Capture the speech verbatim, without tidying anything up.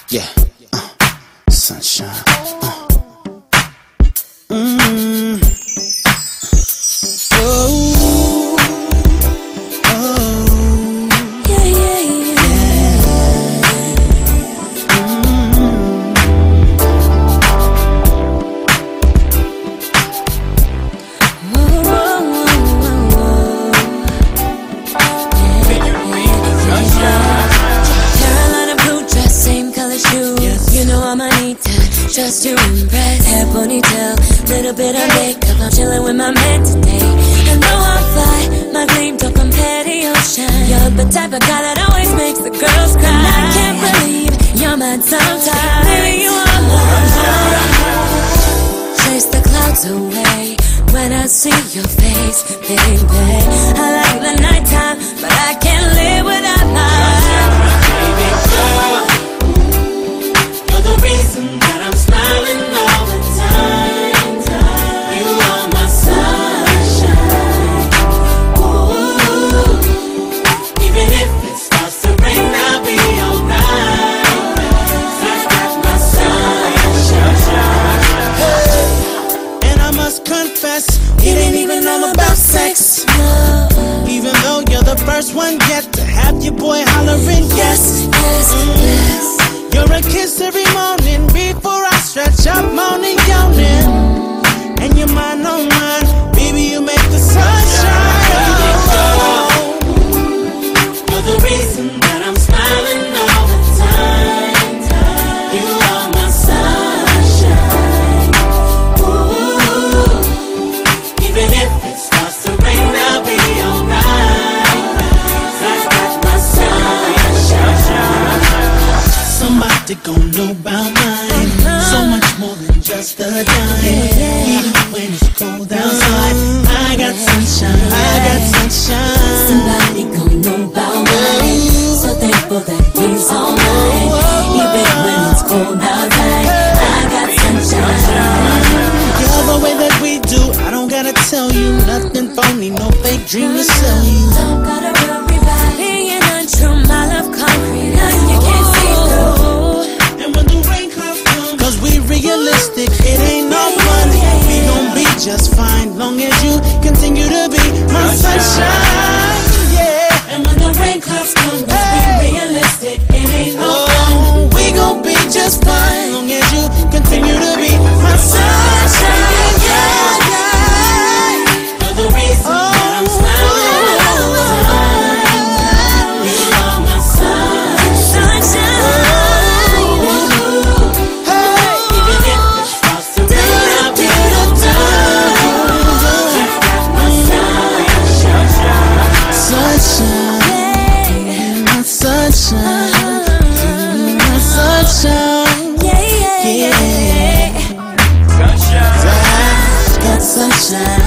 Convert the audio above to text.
Yeah, uh, sunshine. Uh. Mm. Oh, oh, yeah, yeah, yeah. Mm. Whoa, whoa, whoa, whoa. Yeah, yeah. Carolina blue dress, same color shoes. Yes. You know I'm Anita, just to impress. Hair ponytail, little bit of makeup. I'm chilling with my man today. And though I'm fly, my gleam don't compare to your shine. You're the type of guy that always makes the girls cry. And I can't believe you're mad sometimes. Baby, you are mine. Chase the clouds away when I see your face, baby. I like the nighttime, but I can't live without night. Baby girl, you're the reason that I'm smiling all the time. You are my sunshine. Ooh, even if it starts to rain, I'll be alright. 'Cause that's my sunshine. And I must confess, it ain't even all about sex. No. Even though you're the first one yet to have your boy hollering yes. Yes, yes. You're a kiss every morning before I stretch up, moaning, yawning. And you're mine, oh mine, baby, you make the sunshine. Oh. You're the reason that I'm smiling all the time. You are my sunshine. Ooh, even if it starts to rain, I'll be alright. 'Cause that's my sunshine. Somebody gon' know about mine. So much more than just a dime. Even when it's cold outside, I got sunshine. I got sunshine. Somebody gon' know about mine. So thankful that he's all mine. Even when it's cold outside, I got sunshine. You're the way that we do, I don't gotta tell you. Nothing phony, no fake dream to sell you. Don't gotta worry about being untrue. My love concrete, nothing you can't see through. And when the rain clouds come, cause we realistic, it ain't no fun. We gon' be just fine, long as you continue to be my sunshine. Yeah. And when the rain clouds come, let's be realistic. It ain't no Oh, we gon' be just fine, long as you continue to be my sunshine. Yeah, yeah. You're the reason that I'm smiling all the time. You are my sunshine. Hey. Even if it starts to rain, I'll be alright. That's my sunshine. Sunshine, my sunshine, my sunshine. Yeah, yeah, yeah. Got sunshine.